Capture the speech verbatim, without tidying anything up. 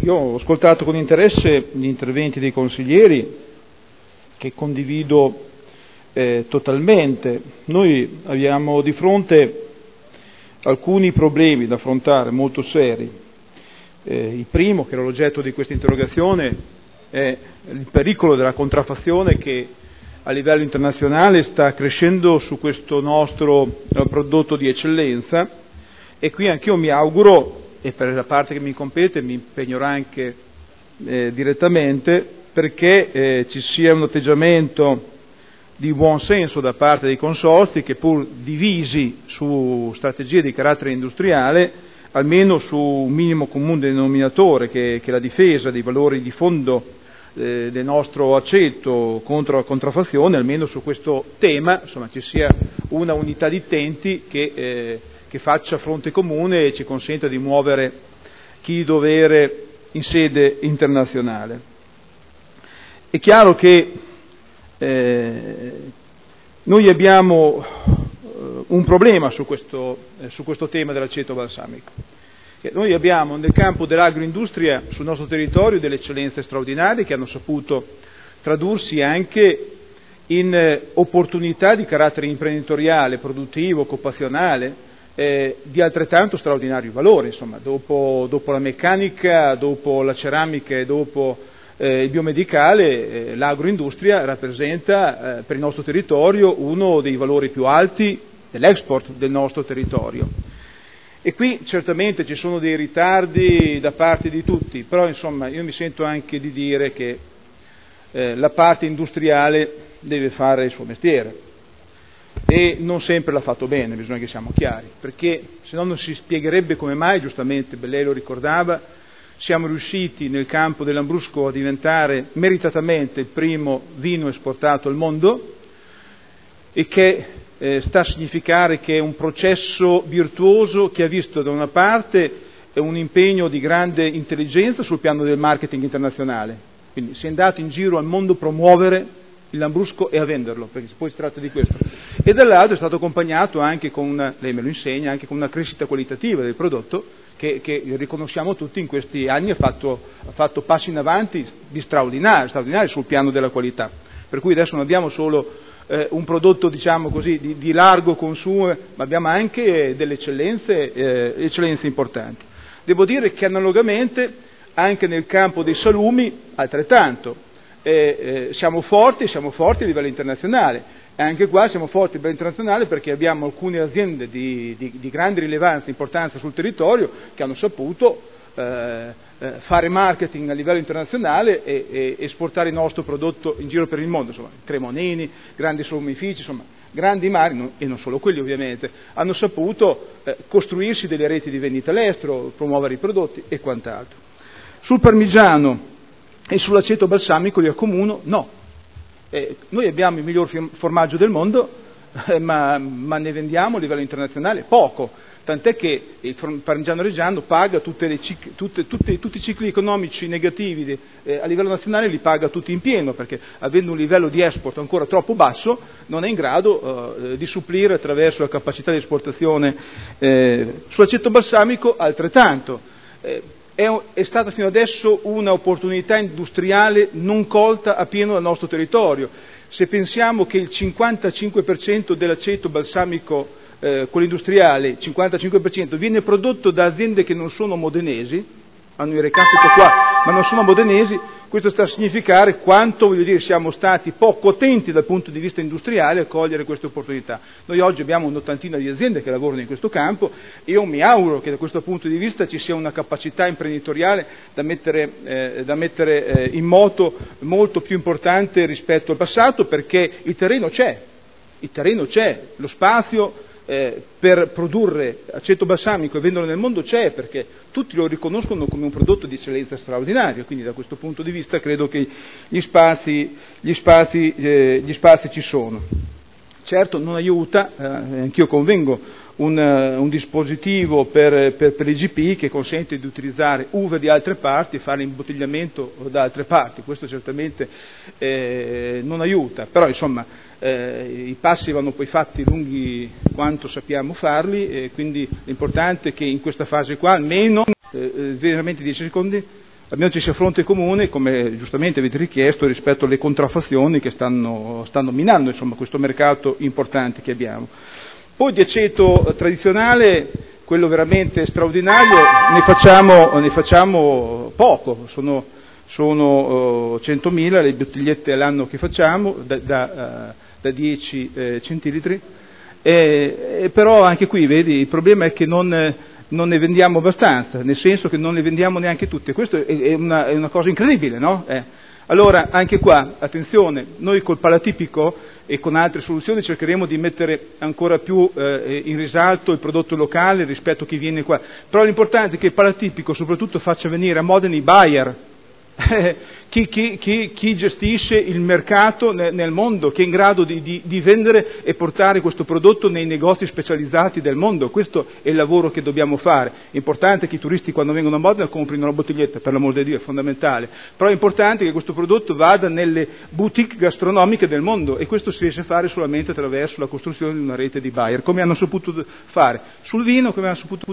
io ho ascoltato con interesse gli interventi dei consiglieri, che condivido eh, totalmente. Noi abbiamo di fronte alcuni problemi da affrontare molto seri. Eh, il primo, che era l'oggetto di questa interrogazione, è il pericolo della contraffazione che a livello internazionale sta crescendo su questo nostro prodotto di eccellenza, e qui anch'io mi auguro, e per la parte che mi compete mi impegnerò anche eh, direttamente, perché eh, ci sia un atteggiamento di buon senso da parte dei consorzi che, pur divisi su strategie di carattere industriale, almeno su un minimo comune denominatore che, che è la difesa dei valori di fondo eh, del nostro aceto contro la contraffazione, almeno su questo tema insomma ci sia una unità di intenti che eh, che faccia fronte comune e ci consenta di muovere chi di dovere in sede internazionale. È chiaro che eh, noi abbiamo eh, un problema su questo, eh, su questo tema dell'aceto balsamico. Che noi abbiamo nel campo dell'agroindustria sul nostro territorio delle eccellenze straordinarie che hanno saputo tradursi anche in eh, opportunità di carattere imprenditoriale, produttivo, occupazionale, Eh, di altrettanto straordinario valore, insomma, dopo, dopo la meccanica, dopo la ceramica e dopo eh, il biomedicale, eh, l'agroindustria rappresenta eh, per il nostro territorio uno dei valori più alti dell'export del nostro territorio. E qui certamente ci sono dei ritardi da parte di tutti, però insomma io mi sento anche di dire che eh, la parte industriale deve fare il suo mestiere. E non sempre l'ha fatto bene, bisogna che siamo chiari, perché se no non si spiegherebbe come mai, giustamente lei lo ricordava, siamo riusciti nel campo dell'Ambrusco a diventare meritatamente il primo vino esportato al mondo, e che eh, sta a significare che è un processo virtuoso che ha visto da una parte un impegno di grande intelligenza sul piano del marketing internazionale, quindi si è andato in giro al mondo a promuovere il Lambrusco e a venderlo, perché poi si tratta di questo, e dall'altro è stato accompagnato anche con una, lei me lo insegna, anche con una crescita qualitativa del prodotto che, che riconosciamo tutti in questi anni ha fatto, ha fatto passi in avanti di straordinari, straordinari sul piano della qualità, per cui adesso non abbiamo solo eh, un prodotto diciamo così di, di largo consumo, ma abbiamo anche delle eccellenze, eh, eccellenze importanti. Devo dire che analogamente anche nel campo dei salumi altrettanto. Eh, eh, siamo forti, siamo forti a livello internazionale, e anche qua siamo forti a livello internazionale perché abbiamo alcune aziende di, di, di grande rilevanza e importanza sul territorio che hanno saputo eh, eh, fare marketing a livello internazionale e, e esportare il nostro prodotto in giro per il mondo, insomma, Cremonini, grandi salumifici, insomma, grandi mari, non, e non solo quelli ovviamente, hanno saputo eh, costruirsi delle reti di vendita all'estero, promuovere i prodotti e quant'altro. Sul parmigiano e sull'aceto balsamico li accomuno? No. Eh, noi abbiamo il miglior formaggio del mondo, eh, ma, ma ne vendiamo a livello internazionale poco, tant'è che il parmigiano reggiano paga tutte le cicli, tutte, tutte, tutti i cicli economici negativi di, eh, a livello nazionale li paga tutti in pieno, perché avendo un livello di export ancora troppo basso non è in grado eh, di supplire attraverso la capacità di esportazione. Eh, sull'aceto balsamico altrettanto. Eh, È, è stata fino adesso una opportunità industriale non colta a pieno dal nostro territorio. Se pensiamo che il cinquantacinque per cento dell'aceto balsamico, eh, quello industriale, il cinquantacinque per cento viene prodotto da aziende che non sono modenesi, hanno il recapito qua, ma non sono modenesi, questo sta a significare quanto, voglio dire, siamo stati poco attenti dal punto di vista industriale a cogliere queste opportunità. Noi oggi abbiamo un'ottantina di aziende che lavorano in questo campo e io mi auguro che da questo punto di vista ci sia una capacità imprenditoriale da mettere, eh, da mettere eh, in moto molto più importante rispetto al passato, perché il terreno c'è, il terreno c'è, lo spazio Eh, per produrre aceto balsamico e venderlo nel mondo c'è, perché tutti lo riconoscono come un prodotto di eccellenza straordinario, quindi da questo punto di vista credo che gli spazi, gli spazi, eh, gli spazi ci sono. Certo non aiuta, eh, anch'io convengo, un, uh, un dispositivo per, per, per i G P che consente di utilizzare uve di altre parti e fare imbottigliamento da altre parti, questo certamente eh, non aiuta, però insomma eh, i passi vanno poi fatti lunghi quanto sappiamo farli, e quindi l'importante è che in questa fase qua almeno, eh, veramente dieci secondi, almeno ci sia fronte comune, come giustamente avete richiesto, rispetto alle contraffazioni che stanno, stanno minando insomma, questo mercato importante che abbiamo. Poi di aceto tradizionale, quello veramente straordinario, ne facciamo, ne facciamo poco, sono, sono uh, centomila le bottigliette all'anno che facciamo, da, da, uh, da dieci eh, centilitri, e, e però anche qui, vedi, il problema è che non... non ne vendiamo abbastanza, nel senso che non ne vendiamo neanche tutte. Questo è, è, una, è una cosa incredibile, no? Eh. Allora, anche qua, attenzione, noi col palatipico e con altre soluzioni cercheremo di mettere ancora più eh, in risalto il prodotto locale rispetto a chi viene qua. Però l'importante è che il palatipico soprattutto faccia venire a Modena i buyer, chi, chi, chi, chi gestisce il mercato nel, nel mondo, che è in grado di, di, di vendere e portare questo prodotto nei negozi specializzati del mondo. Questo è il lavoro che dobbiamo fare. È importante che i turisti quando vengono a Modena comprino una bottiglietta, per l'amor di Dio, è fondamentale, però è importante che questo prodotto vada nelle boutique gastronomiche del mondo, e questo si riesce a fare solamente attraverso la costruzione di una rete di buyer, come hanno saputo fare sul vino, come hanno saputo